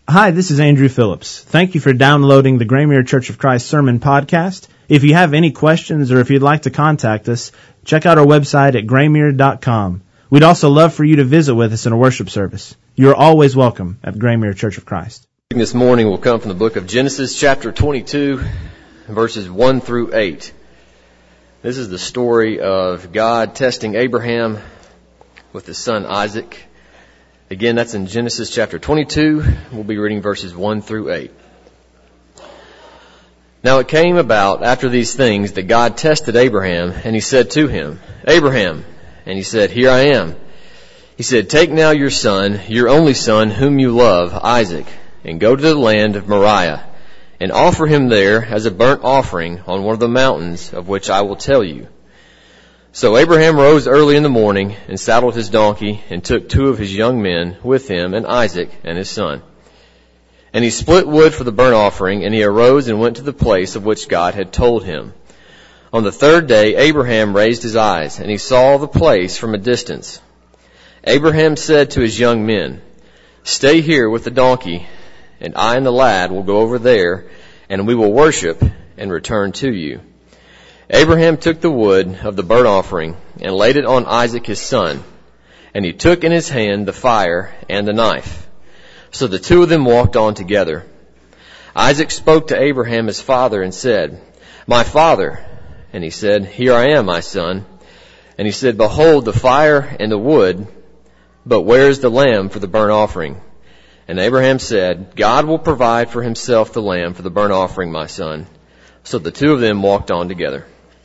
Hi, this is Andrew Phillips. Thank you for downloading the Graymere Church of Christ Sermon Podcast. If you have any questions or if you'd like to contact us, check out our website at graymere.com. We'd also love for you to visit with us in a worship service. You are always welcome at Graymere Church of Christ. This morning will come from the book of Genesis, chapter 22, verses 1 through 8. This is the story of God testing Abraham with his son Isaac. Again, that's in Genesis chapter 22. We'll be reading verses 1 through 8. Now it came about after these things that God tested Abraham, and he said to him, Abraham, and he said, Here I am. He said, Take now your son, your only son, whom you love, Isaac, and go to the land of Moriah, and offer him there as a burnt offering on one of the mountains of which I will tell you. So Abraham rose early in the morning and saddled his donkey and took 2 of his young men with him and Isaac and his son. And he split wood for the burnt offering, and he arose and went to the place of which God had told him. On the 3rd day Abraham raised his eyes, and he saw the place from a distance. Abraham said to his young men, Stay here with the donkey, and I and the lad will go over there, and we will worship and return to you. Abraham took the wood of the burnt offering and laid it on Isaac his son, and he took in his hand the fire and the knife. So the 2 of them walked on together. Isaac spoke to Abraham his father and said, My father. And he said, Here I am, my son. And he said, Behold the fire and the wood, but where is the lamb for the burnt offering? And Abraham said, God will provide for himself the lamb for the burnt offering, my son. So the 2 of them walked on together.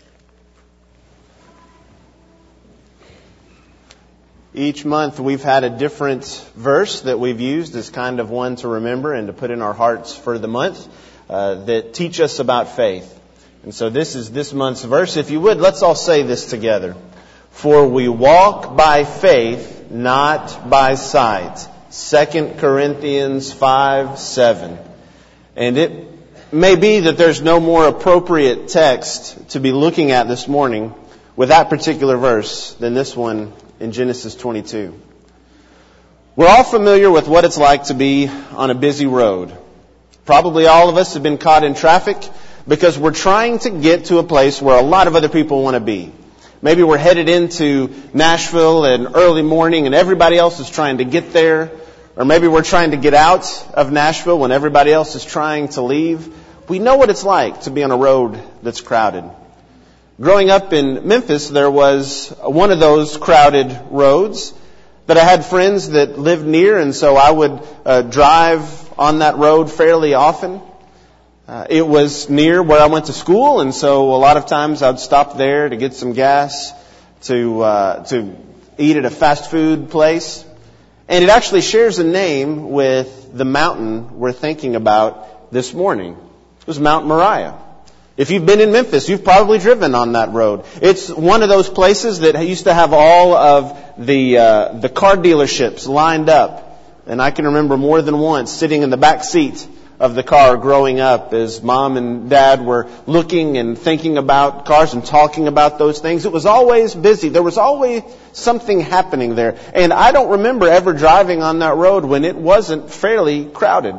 Each month we've had a different verse that we've used as kind of one to remember and to put in our hearts for the month that teach us about faith. And so this is this month's verse. If you would, let's all say this together. For we walk by faith, not by sight. 2 Corinthians 5:7. And it may be that there's no more appropriate text to be looking at this morning with that particular verse than this one in Genesis 22. We're all familiar with what it's like to be on a busy road. Probably all of us have been caught in traffic because we're trying to get to a place where a lot of other people want to be. Maybe we're headed into Nashville in early morning and everybody else is trying to get there. Or maybe we're trying to get out of Nashville when everybody else is trying to leave. We know what it's like to be on a road that's crowded. Growing up in Memphis, there was one of those crowded roads that I had friends that lived near, and so I would drive on that road fairly often. It was near where I went to school, and so a lot of times I'd stop there to get some gas, to eat at a fast food place. And it actually shares a name with the mountain we're thinking about this morning. It was Mount Moriah. If you've been in Memphis, you've probably driven on that road. It's one of those places that used to have all of the car dealerships lined up. And I can remember more than once sitting in the back seat of the car growing up as Mom and Dad were looking and thinking about cars and talking about those things. It was always busy. There was always something happening there. And I don't remember ever driving on that road when it wasn't fairly crowded.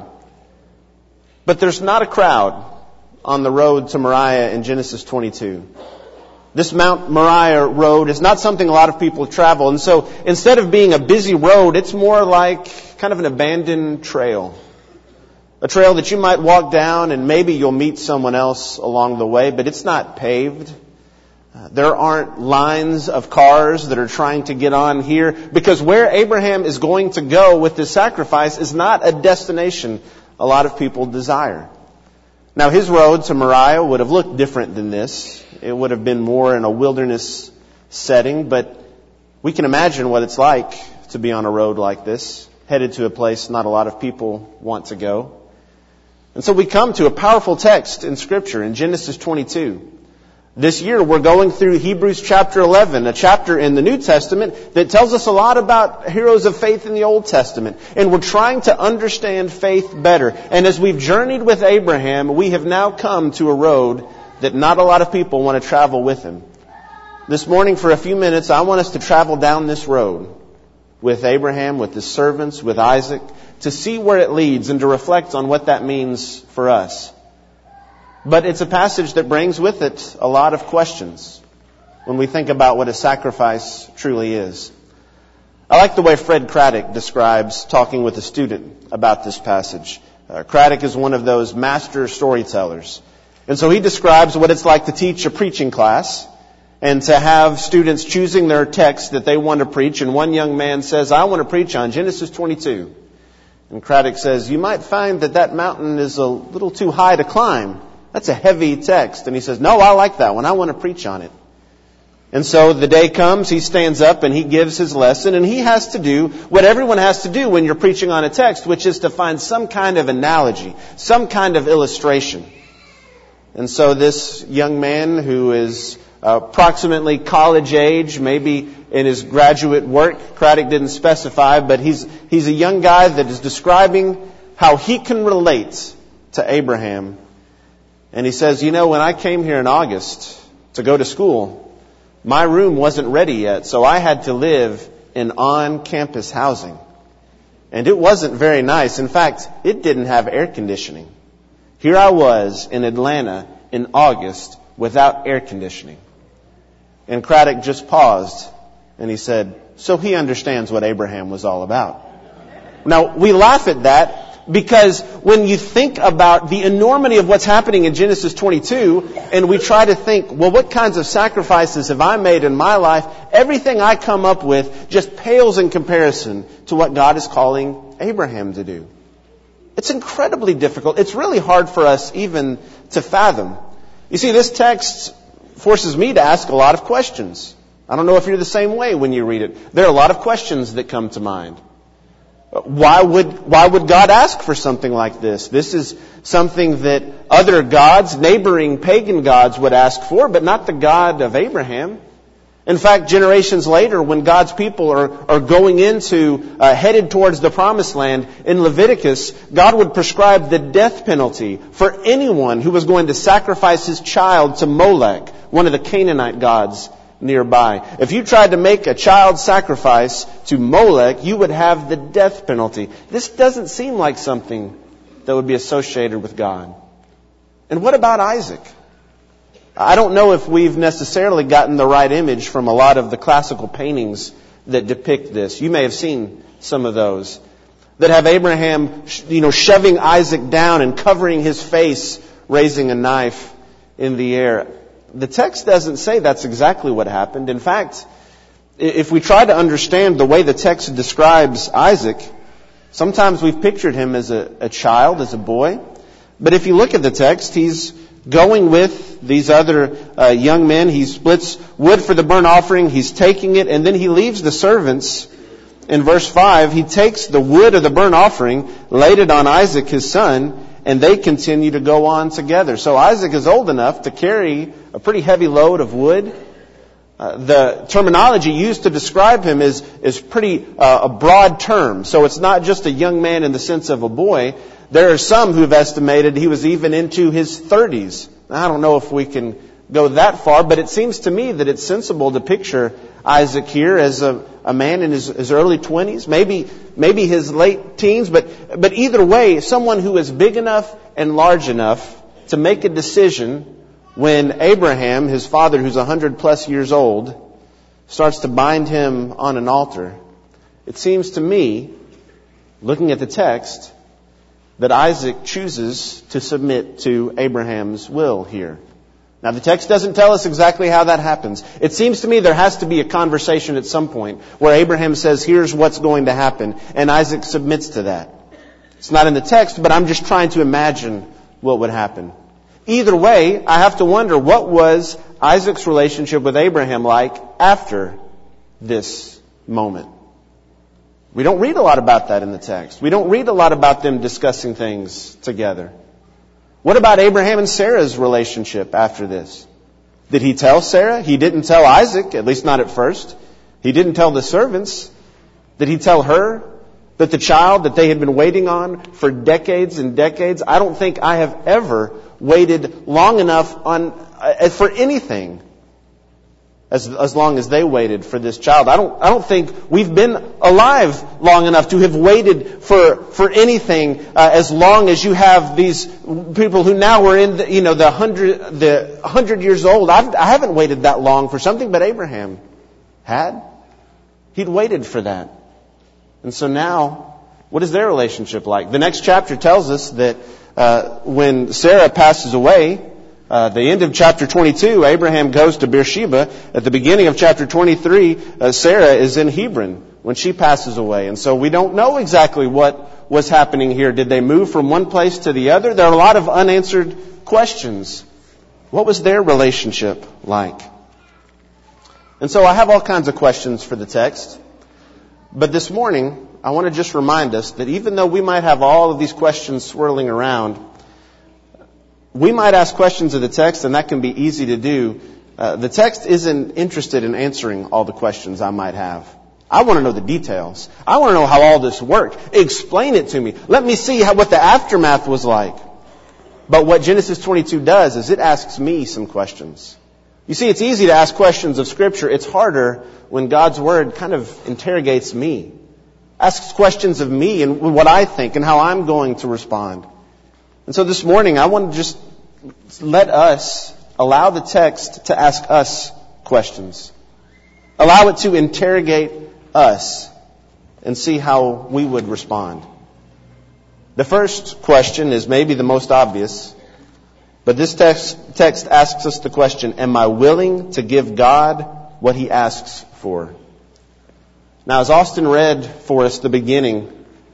But there's not a crowd on the road to Moriah in Genesis 22. This Mount Moriah road is not something a lot of people travel. And so instead of being a busy road, it's more like kind of an abandoned trail. A trail that you might walk down and maybe you'll meet someone else along the way, but it's not paved. There aren't lines of cars that are trying to get on here because where Abraham is going to go with this sacrifice is not a destination a lot of people desire. Now, his road to Moriah would have looked different than this. It would have been more in a wilderness setting, but we can imagine what it's like to be on a road like this, headed to a place not a lot of people want to go. And so we come to a powerful text in Scripture in Genesis 22. This year we're going through Hebrews chapter 11, a chapter in the New Testament that tells us a lot about heroes of faith in the Old Testament. And we're trying to understand faith better. And as we've journeyed with Abraham, we have now come to a road that not a lot of people want to travel with him. This morning for a few minutes, I want us to travel down this road. with Abraham, with his servants, with Isaac, to see where it leads and to reflect on what that means for us. But it's a passage that brings with it a lot of questions when we think about what a sacrifice truly is. I like the way Fred Craddock describes talking with a student about this passage. Craddock is one of those master storytellers. And so he describes what it's like to teach a preaching class and to have students choosing their text that they want to preach. And one young man says, I want to preach on Genesis 22. And Craddock says, you might find that mountain is a little too high to climb. That's a heavy text. And he says, no, I like that one. I want to preach on it. And so the day comes, he stands up and he gives his lesson, and he has to do what everyone has to do when you're preaching on a text, which is to find some kind of analogy, some kind of illustration. And so this young man who is approximately college age, maybe in his graduate work, Craddock didn't specify, but he's a young guy that is describing how he can relate to Abraham. And he says, when I came here in August to go to school, my room wasn't ready yet, so I had to live in on-campus housing. And it wasn't very nice. In fact, it didn't have air conditioning. Here I was in Atlanta in August without air conditioning. And Craddock just paused and he said, so he understands what Abraham was all about. Now, we laugh at that because when you think about the enormity of what's happening in Genesis 22, and we try to think, well, what kinds of sacrifices have I made in my life? Everything I come up with just pales in comparison to what God is calling Abraham to do. It's incredibly difficult. It's really hard for us even to fathom. You see, this text forces me to ask a lot of questions. I don't know if you're the same way when you read it. There are a lot of questions that come to mind. Why would God ask for something like this? This is something that other gods, neighboring pagan gods, would ask for, but not the God of Abraham. In fact, generations later, when God's people are going headed towards the promised land, in Leviticus, God would prescribe the death penalty for anyone who was going to sacrifice his child to Molech, one of the Canaanite gods nearby. If you tried to make a child sacrifice to Molech, you would have the death penalty. This doesn't seem like something that would be associated with God. And what about Isaac? I don't know if we've necessarily gotten the right image from a lot of the classical paintings that depict this. You may have seen some of those that have Abraham, shoving Isaac down and covering his face, raising a knife in the air. The text doesn't say that's exactly what happened. In fact, if we try to understand the way the text describes Isaac, sometimes we've pictured him as a child, as a boy. But if you look at the text, he's going with these other young men. He splits wood for the burnt offering. He's taking it, and then he leaves the servants. In verse 5, he takes the wood of the burnt offering, laid it on Isaac, his son, and they continue to go on together. So Isaac is old enough to carry a pretty heavy load of wood. The terminology used to describe him is pretty a broad term. So it's not just a young man in the sense of a boy. There are some who've estimated he was even into his 30s. I don't know if we can go that far, but it seems to me that it's sensible to picture Isaac here as a man in his early 20s, maybe his late teens, but either way, someone who is big enough and large enough to make a decision when Abraham, his father, who's 100 plus years old, starts to bind him on an altar. It seems to me, looking at the text, that Isaac chooses to submit to Abraham's will here. Now, the text doesn't tell us exactly how that happens. It seems to me there has to be a conversation at some point where Abraham says, here's what's going to happen, and Isaac submits to that. It's not in the text, but I'm just trying to imagine what would happen. Either way, I have to wonder, what was Isaac's relationship with Abraham like after this moment? We don't read a lot about that in the text. We don't read a lot about them discussing things together. What about Abraham and Sarah's relationship after this? Did he tell Sarah? He didn't tell Isaac, at least not at first. He didn't tell the servants. Did he tell her that the child that they had been waiting on for decades and decades? I don't think I have ever waited long enough for anything as long as they waited for this child. I don't think we've been alive long enough to have waited for anything as long as you have these people who now are in the 100 years old. I haven't waited that long for something, but Abraham had. He'd waited for that. And so now, what is their relationship like? The next chapter tells us that when Sarah passes away, the end of chapter 22, Abraham goes to Beersheba. At the beginning of chapter 23, Sarah is in Hebron when she passes away. And so we don't know exactly what was happening here. Did they move from one place to the other? There are a lot of unanswered questions. What was their relationship like? And so I have all kinds of questions for the text. But this morning, I want to just remind us that even though we might have all of these questions swirling around, we might ask questions of the text, and that can be easy to do. The text isn't interested in answering all the questions I might have. I want to know the details. I want to know how all this worked. Explain it to me. Let me see what the aftermath was like. But what Genesis 22 does is it asks me some questions. You see, it's easy to ask questions of Scripture. It's harder when God's Word kind of interrogates me. Asks questions of me and what I think and how I'm going to respond. And so this morning, I want to just let us allow the text to ask us questions. Allow it to interrogate us and see how we would respond. The first question is maybe the most obvious, but this text asks us the question, am I willing to give God what He asks for? Now, as Austin read for us the beginning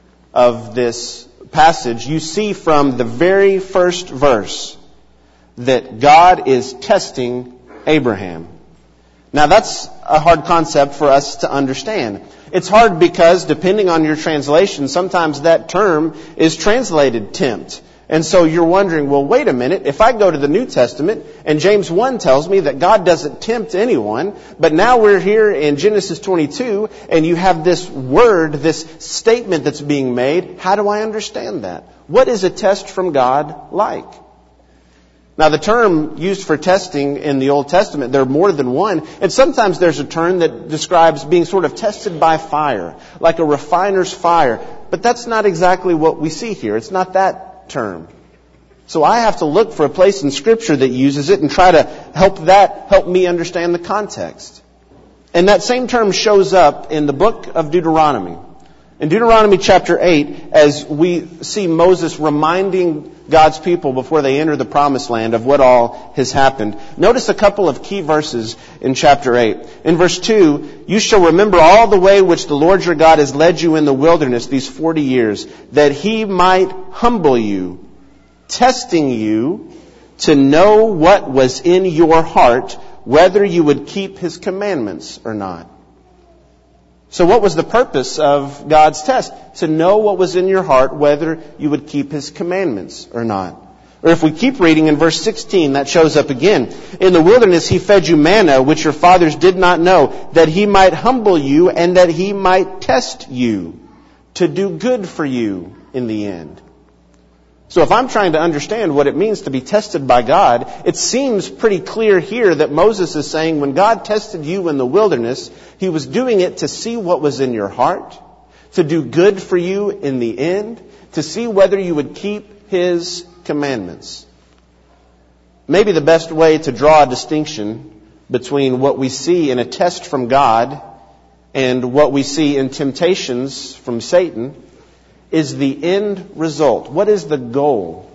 of this passage, you see from the very first verse that God is testing Abraham. Now that's a hard concept for us to understand. It's hard because, depending on your translation, sometimes that term is translated tempt. And so you're wondering, well, wait a minute, if I go to the New Testament and James 1 tells me that God doesn't tempt anyone, but now we're here in Genesis 22 and you have this word, this statement that's being made, how do I understand that? What is a test from God like? Now the term used for testing in the Old Testament, there are more than one, and sometimes there's a term that describes being sort of tested by fire, like a refiner's fire, but that's not exactly what we see here. It's not that term. So I have to look for a place in Scripture that uses it and try to help me understand the context. And that same term shows up in the book of Deuteronomy. In Deuteronomy chapter 8, as we see Moses reminding God's people before they enter the promised land of what all has happened, notice a couple of key verses in chapter 8. In verse 2, you shall remember all the way which the Lord your God has led you in the wilderness these 40 years, that He might humble you, testing you to know what was in your heart, whether you would keep His commandments or not. So what was the purpose of God's test? To know what was in your heart, whether you would keep His commandments or not. Or if we keep reading in verse 16, that shows up again. In the wilderness He fed you manna, which your fathers did not know, that He might humble you and that He might test you, to do good for you in the end. So if I'm trying to understand what it means to be tested by God, it seems pretty clear here that Moses is saying when God tested you in the wilderness, He was doing it to see what was in your heart, to do good for you in the end, to see whether you would keep His commandments. Maybe the best way to draw a distinction between what we see in a test from God and what we see in temptations from Satan is the end result. What is the goal?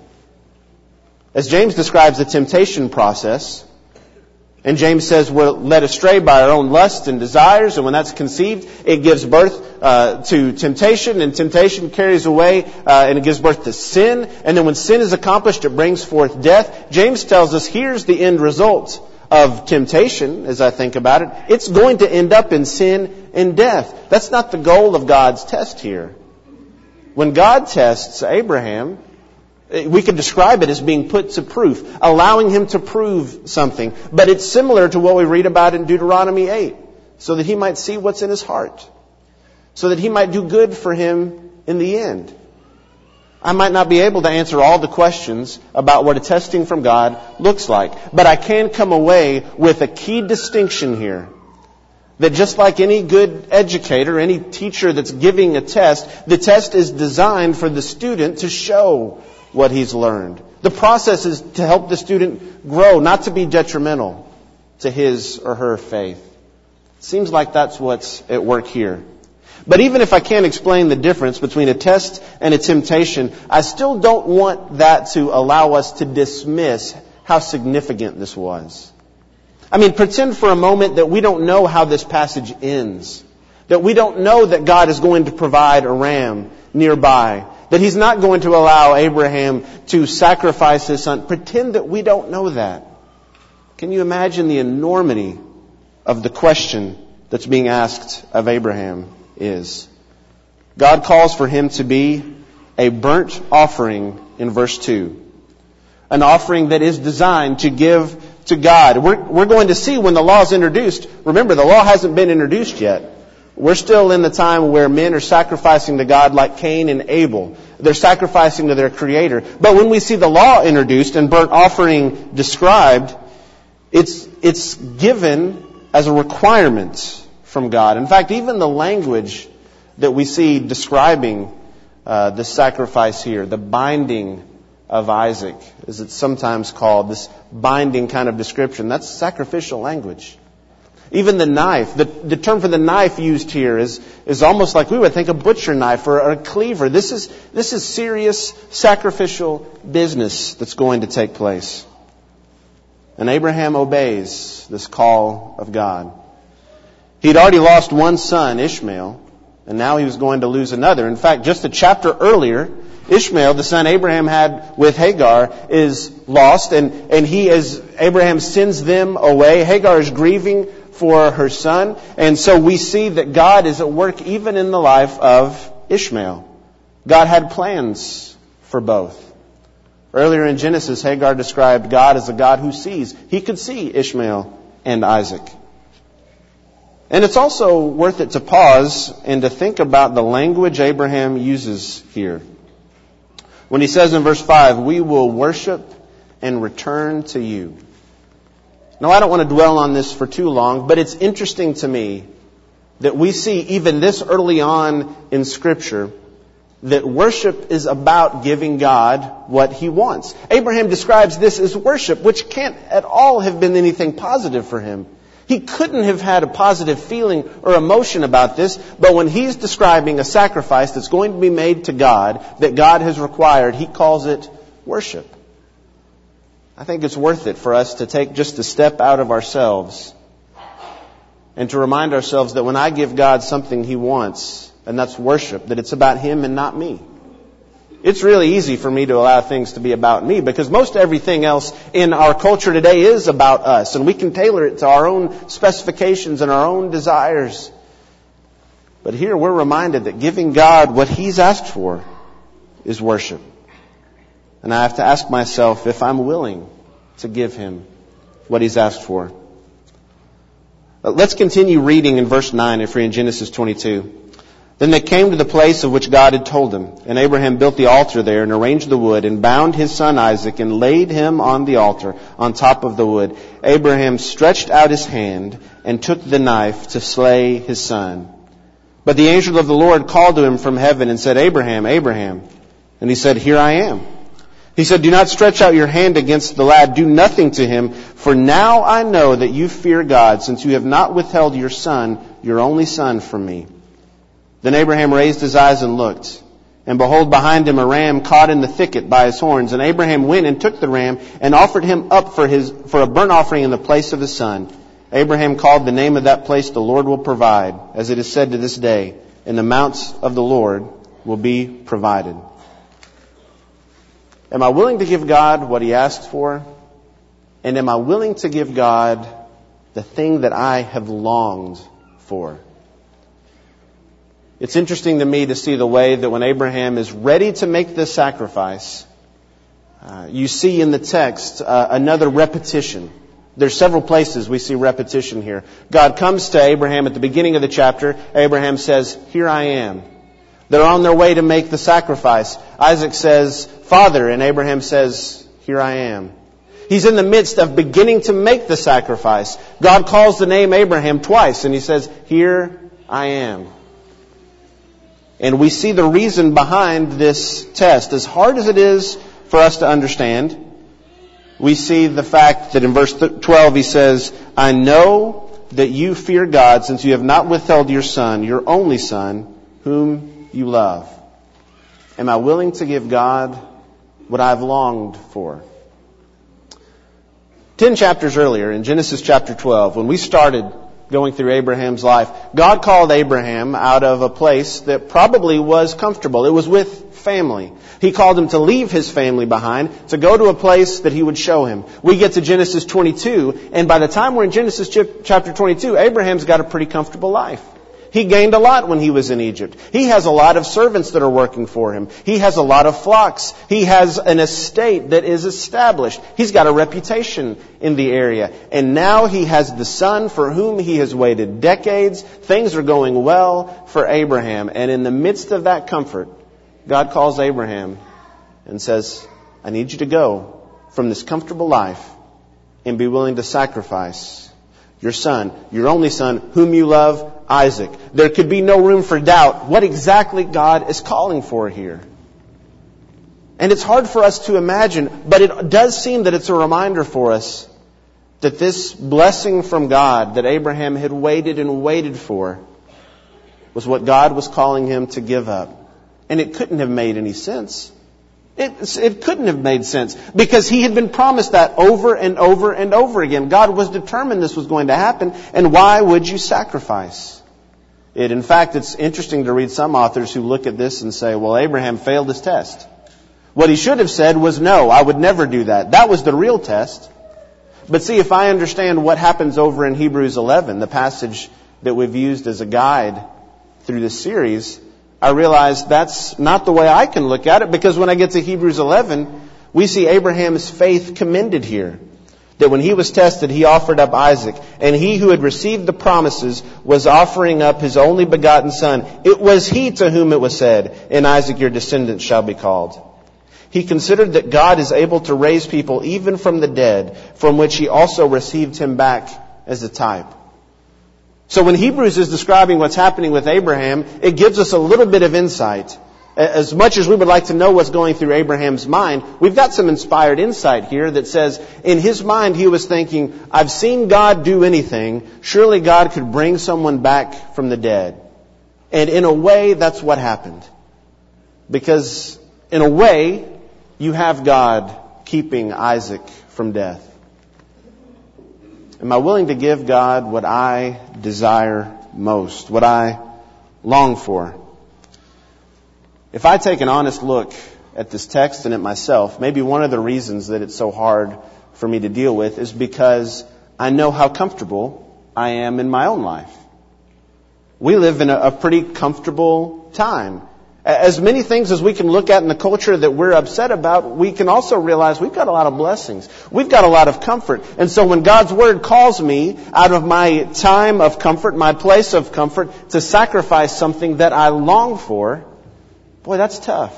As James describes the temptation process, and James says we're led astray by our own lusts and desires, and when that's conceived, it gives birth to temptation, and temptation carries away, and it gives birth to sin, and then when sin is accomplished, it brings forth death. James tells us here's the end result of temptation, as I think about it. It's going to end up in sin and death. That's not the goal of God's test here. When God tests Abraham, we could describe it as being put to proof, allowing him to prove something. But it's similar to what we read about in Deuteronomy 8, so that he might see what's in his heart, so that he might do good for him in the end. I might not be able to answer all the questions about what a testing from God looks like. But I can come away with a key distinction here. That just like any good educator, any teacher that's giving a test, the test is designed for the student to show what he's learned. The process is to help the student grow, not to be detrimental to his or her faith. It seems like that's what's at work here. But even if I can't explain the difference between a test and a temptation, I still don't want that to allow us to dismiss how significant this was. I mean, pretend for a moment that we don't know how this passage ends. That we don't know that God is going to provide a ram nearby. That He's not going to allow Abraham to sacrifice his son. Pretend that we don't know that. Can you imagine the enormity of the question that's being asked of Abraham is? God calls for him to be a burnt offering in verse 2. An offering that is designed to give to God. We're going to see when the law is introduced. Remember, the law hasn't been introduced yet. We're still in the time where men are sacrificing to God like Cain and Abel. They're sacrificing to their Creator. But when we see the law introduced and burnt offering described, it's given as a requirement from God. In fact, even the language that we see describing the sacrifice here, the binding of Isaac, as it's sometimes called, this binding kind of description, that's sacrificial language. Even the knife, the term for the knife used here is almost like we would think a butcher knife or a cleaver. This is serious sacrificial business that's going to take place. And Abraham obeys this call of God. He'd already lost one son, Ishmael, and now he was going to lose another. In fact, just a chapter earlier, Ishmael, the son Abraham had with Hagar, is lost, and he, as Abraham sends them away, Hagar is grieving for her son, and so we see that God is at work even in the life of Ishmael. God had plans for both. Earlier in Genesis, Hagar described God as a God who sees. He could see Ishmael and Isaac. And it's also worth it to pause and to think about the language Abraham uses here. When he says in verse 5, "We will worship and return to you." Now, I don't want to dwell on this for too long, but it's interesting to me that we see even this early on in Scripture that worship is about giving God what He wants. Abraham describes this as worship, which can't at all have been anything positive for him. He couldn't have had a positive feeling or emotion about this, but when he's describing a sacrifice that's going to be made to God, that God has required, he calls it worship. I think it's worth it for us to take just a step out of ourselves and to remind ourselves that when I give God something He wants, and that's worship, that it's about Him and not me. It's really easy for me to allow things to be about me because most everything else in our culture today is about us, and we can tailor it to our own specifications and our own desires. But here we're reminded that giving God what He's asked for is worship. And I have to ask myself if I'm willing to give Him what He's asked for. Let's continue reading in verse 9 if we're in Genesis 22. Then they came to the place of which God had told them. And Abraham built the altar there and arranged the wood and bound his son Isaac and laid him on the altar on top of the wood. Abraham stretched out his hand and took the knife to slay his son. But the angel of the Lord called to him from heaven and said, "Abraham, Abraham." And he said, "Here I am." He said, "Do not stretch out your hand against the lad. Do nothing to him. For now I know that you fear God, since you have not withheld your son, your only son, from me." Then Abraham raised his eyes and looked. And behold, behind him a ram caught in the thicket by his horns. And Abraham went and took the ram and offered him up for a burnt offering in the place of his son. Abraham called the name of that place, "The Lord will provide," as it is said to this day, "In the mounts of the Lord will be provided." Am I willing to give God what He asked for? And am I willing to give God the thing that I have longed for? It's interesting to me to see the way that when Abraham is ready to make this sacrifice, you see in the text another repetition. There's several places we see repetition here. God comes to Abraham at the beginning of the chapter. Abraham says, "Here I am." They're on their way to make the sacrifice. Isaac says, "Father," and Abraham says, "Here I am." He's in the midst of beginning to make the sacrifice. God calls the name Abraham twice, and He says, "Here I am." And we see the reason behind this test. As hard as it is for us to understand, we see the fact that in verse 12 He says, "I know that you fear God, since you have not withheld your son, your only son, whom you love." Am I willing to give God what I've longed for? 10 chapters earlier, in Genesis chapter 12, when we started going through Abraham's life, God called Abraham out of a place that probably was comfortable. It was with family. He called him to leave his family behind, to go to a place that He would show him. We get to Genesis 22, and by the time we're in Genesis chapter 22, Abraham's got a pretty comfortable life. He gained a lot when he was in Egypt. He has a lot of servants that are working for him. He has a lot of flocks. He has an estate that is established. He's got a reputation in the area. And now he has the son for whom he has waited decades. Things are going well for Abraham. And in the midst of that comfort, God calls Abraham and says, "I need you to go from this comfortable life and be willing to sacrifice your son, your only son, whom you love, Isaac." There could be no room for doubt what exactly God is calling for here. And it's hard for us to imagine, but it does seem that it's a reminder for us that this blessing from God that Abraham had waited and waited for was what God was calling him to give up. And it couldn't have made any sense. It couldn't have made sense because he had been promised that over and over and over again. God was determined this was going to happen. And why would you sacrifice it? In fact, it's interesting to read some authors who look at this and say, well, Abraham failed his test. What he should have said was, no, I would never do that. That was the real test. But see, if I understand what happens over in Hebrews 11, the passage that we've used as a guide through this series, I realize that's not the way I can look at it, because when I get to Hebrews 11, we see Abraham's faith commended here. That when he was tested, he offered up Isaac. And he who had received the promises was offering up his only begotten son. It was he to whom it was said, "In Isaac your descendants shall be called." He considered that God is able to raise people even from the dead, from which he also received him back as a type. So when Hebrews is describing what's happening with Abraham, it gives us a little bit of insight. As much as we would like to know what's going through Abraham's mind, we've got some inspired insight here that says in his mind he was thinking, I've seen God do anything. Surely God could bring someone back from the dead. And in a way, that's what happened. Because in a way, you have God keeping Isaac from death. Am I willing to give God what I desire most, what I long for? If I take an honest look at this text and at myself, maybe one of the reasons that it's so hard for me to deal with is because I know how comfortable I am in my own life. We live in a pretty comfortable time. As many things as we can look at in the culture that we're upset about, we can also realize we've got a lot of blessings. We've got a lot of comfort. And so when God's Word calls me out of my time of comfort, my place of comfort, to sacrifice something that I long for, boy, that's tough.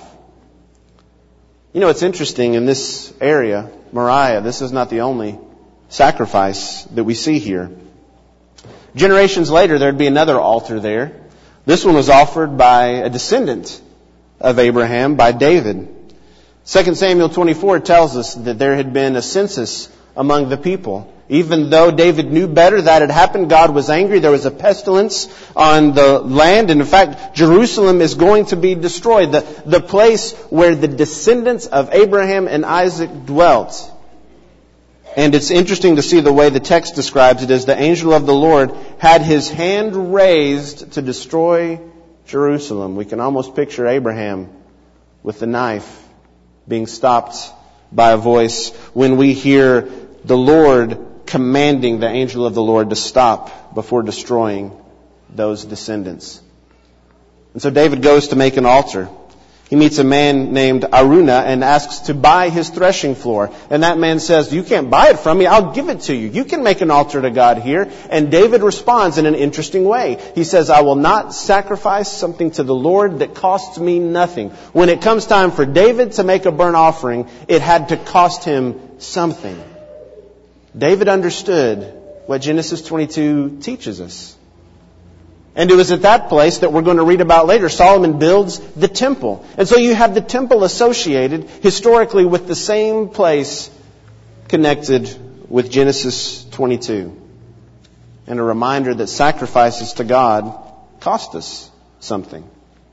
You know, it's interesting in this area, Moriah, this is not the only sacrifice that we see here. Generations later, there'd be another altar there. This one was offered by a descendant of Abraham, by David. 2 Samuel 24 tells us that there had been a census among the people. Even though David knew better that had happened, God was angry. There was a pestilence on the land. And in fact, Jerusalem is going to be destroyed. The place where the descendants of Abraham and Isaac dwelt. And it's interesting to see the way the text describes it as the angel of the Lord had his hand raised to destroy Jerusalem. We can almost picture Abraham with the knife being stopped by a voice when we hear the Lord commanding the angel of the Lord to stop before destroying those descendants. And so David goes to make an altar. He meets a man named Aruna and asks to buy his threshing floor. And that man says, you can't buy it from me, I'll give it to you. You can make an altar to God here. And David responds in an interesting way. He says, I will not sacrifice something to the Lord that costs me nothing. When it comes time for David to make a burnt offering, it had to cost him something. David understood what Genesis 22 teaches us. And it was at that place that we're going to read about later. Solomon builds the temple. And so you have the temple associated historically with the same place connected with Genesis 22. And a reminder that sacrifices to God cost us something.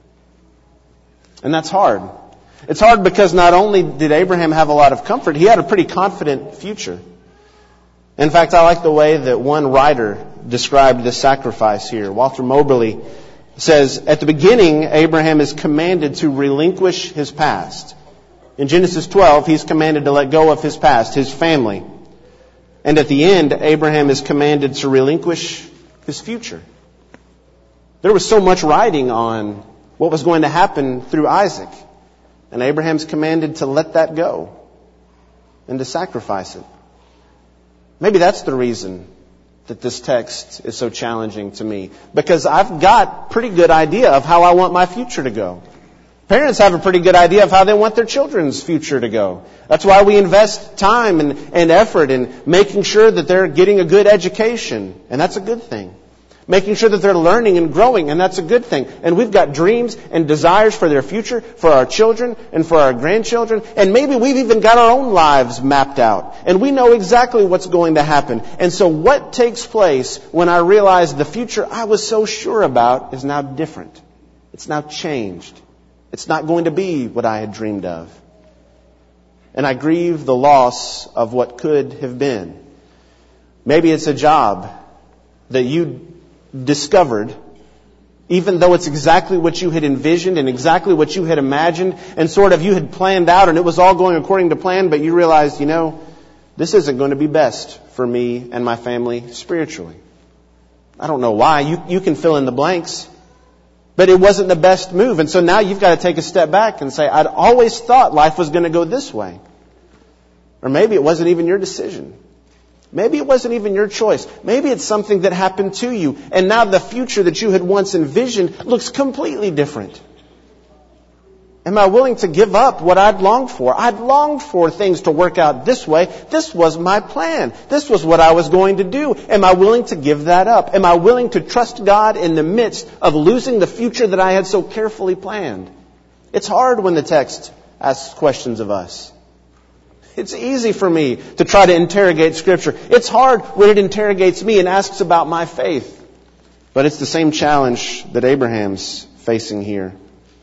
And that's hard. It's hard because not only did Abraham have a lot of comfort, he had a pretty confident future. In fact, I like the way that one writer described this sacrifice here. Walter Moberly says, at the beginning, Abraham is commanded to relinquish his past. In Genesis 12, he's commanded to let go of his past, his family. And at the end, Abraham is commanded to relinquish his future. There was so much riding on what was going to happen through Isaac. And Abraham's commanded to let that go and to sacrifice it. Maybe that's the reason that this text is so challenging to me. Because I've got a pretty good idea of how I want my future to go. Parents have a pretty good idea of how they want their children's future to go. That's why we invest time and effort in making sure that they're getting a good education. And that's a good thing. Making sure that they're learning and growing, and that's a good thing. And we've got dreams and desires for their future, for our children and for our grandchildren. And maybe we've even got our own lives mapped out. And we know exactly what's going to happen. And so what takes place when I realize the future I was so sure about is now different? It's now changed. It's not going to be what I had dreamed of. And I grieve the loss of what could have been. Maybe it's a job that you discovered, even though it's exactly what you had envisioned and exactly what you had imagined and sort of you had planned out and it was all going according to plan, but you realized, this isn't going to be best for me and my family spiritually. I don't know why. You can fill in the blanks. But it wasn't the best move. And so now you've got to take a step back and say, I'd always thought life was going to go this way. Or maybe it wasn't even your decision. Maybe it wasn't even your choice. Maybe it's something that happened to you. And now the future that you had once envisioned looks completely different. Am I willing to give up what I'd longed for? I'd longed for things to work out this way. This was my plan. This was what I was going to do. Am I willing to give that up? Am I willing to trust God in the midst of losing the future that I had so carefully planned? It's hard when the text asks questions of us. It's easy for me to try to interrogate Scripture. It's hard when it interrogates me and asks about my faith. But it's the same challenge that Abraham's facing here.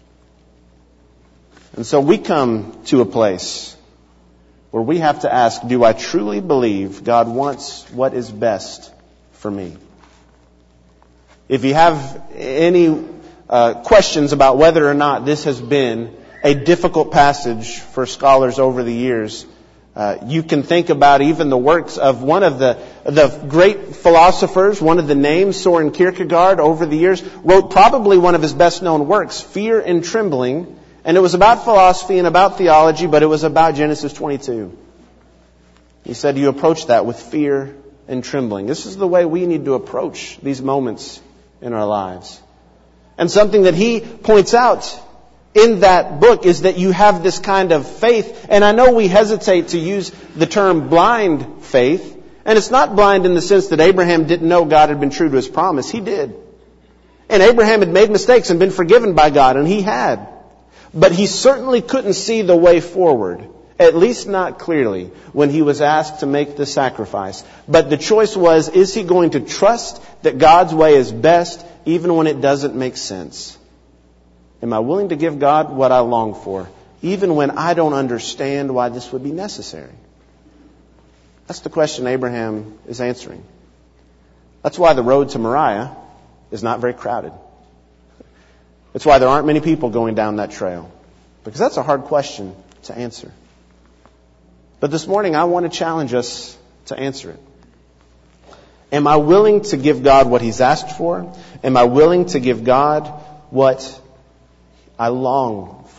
And so we come to a place where we have to ask, do I truly believe God wants what is best for me? If you have any questions about whether or not this has been a difficult passage for scholars over the years, you can think about even the works of one of the great philosophers, one of the names, Soren Kierkegaard, over the years, wrote probably one of his best known works, Fear and Trembling. And it was about philosophy and about theology, but it was about Genesis 22. He said you approach that with fear and trembling. This is the way we need to approach these moments in our lives. And something that he points out in that book is that you have this kind of faith. And I know we hesitate to use the term blind faith. And it's not blind in the sense that Abraham didn't know God had been true to His promise. He did. And Abraham had made mistakes and been forgiven by God, and he had. But he certainly couldn't see the way forward, at least not clearly, when he was asked to make the sacrifice. But the choice was, is he going to trust that God's way is best, even when it doesn't make sense? Am I willing to give God what I long for, even when I don't understand why this would be necessary? That's the question Abraham is answering. That's why the road to Moriah is not very crowded. It's why there aren't many people going down that trail. Because that's a hard question to answer. But this morning I want to challenge us to answer it. Am I willing to give God what He's asked for? Am I willing to give God what I long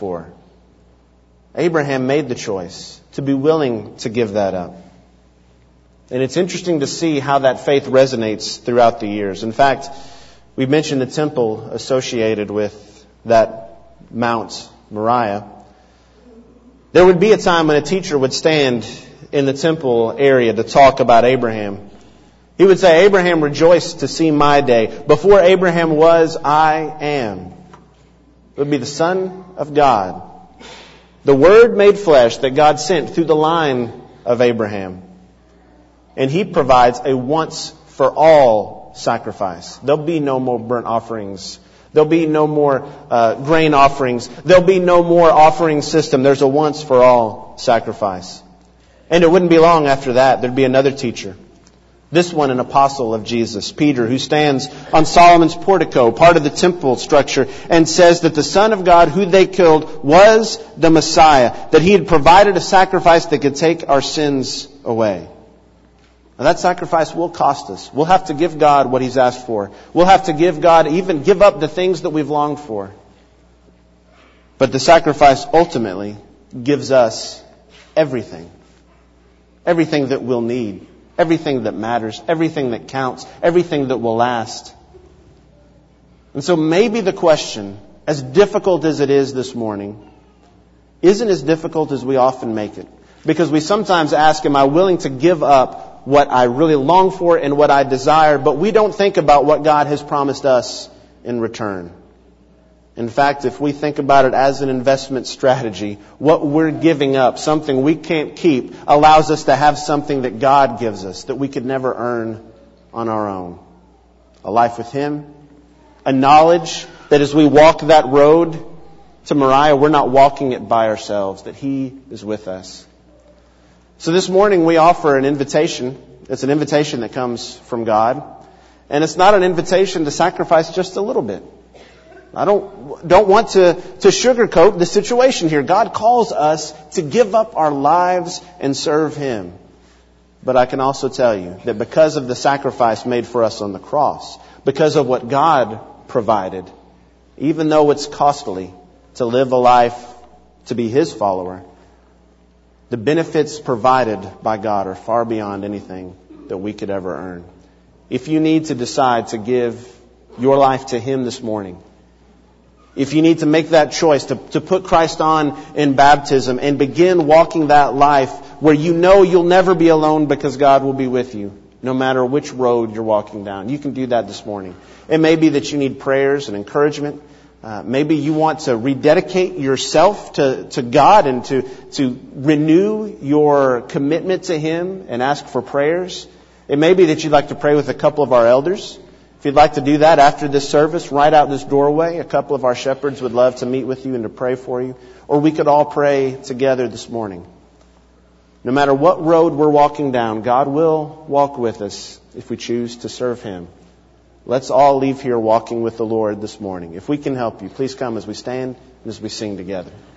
for. Abraham made the choice to be willing to give that up. And it's interesting to see how that faith resonates throughout the years. In fact, we mentioned the temple associated with that Mount Moriah. There would be a time when a teacher would stand in the temple area to talk about Abraham. He would say, Abraham rejoiced to see my day. Before Abraham was, I am. It would be the Son of God. The Word made flesh that God sent through the line of Abraham. And He provides a once-for-all sacrifice. There'll be no more burnt offerings. There'll be no more grain offerings. There'll be no more offering system. There's a once-for-all sacrifice. And it wouldn't be long after that. There'd be another teacher. This one, an apostle of Jesus, Peter, who stands on Solomon's portico, part of the temple structure, and says that the Son of God, who they killed, was the Messiah, that He had provided a sacrifice that could take our sins away. Now that sacrifice will cost us. We'll have to give God what He's asked for. We'll have to give God, even give up the things that we've longed for. But the sacrifice ultimately gives us everything. Everything that we'll need. Everything that matters. Everything that counts. Everything that will last. And so maybe the question, as difficult as it is this morning, isn't as difficult as we often make it. Because we sometimes ask, am I willing to give up what I really long for and what I desire, but we don't think about what God has promised us in return. In fact, if we think about it as an investment strategy, what we're giving up, something we can't keep, allows us to have something that God gives us that we could never earn on our own. A life with Him, a knowledge that as we walk that road to Moriah, we're not walking it by ourselves, that He is with us. So this morning we offer an invitation. It's an invitation that comes from God. And it's not an invitation to sacrifice just a little bit. I don't want to sugarcoat the situation here. God calls us to give up our lives and serve Him. But I can also tell you that because of the sacrifice made for us on the cross, because of what God provided, even though it's costly to live a life to be His follower, the benefits provided by God are far beyond anything that we could ever earn. If you need to decide to give your life to Him this morning, if you need to make that choice to put Christ on in baptism and begin walking that life where you know you'll never be alone because God will be with you, no matter which road you're walking down, you can do that this morning. It may be that you need prayers and encouragement. Maybe you want to rededicate yourself to God and to renew your commitment to Him and ask for prayers. It may be that you'd like to pray with a couple of our elders. If you'd like to do that after this service, right out this doorway, a couple of our shepherds would love to meet with you and to pray for you. Or we could all pray together this morning. No matter what road we're walking down, God will walk with us if we choose to serve Him. Let's all leave here walking with the Lord this morning. If we can help you, please come as we stand and as we sing together.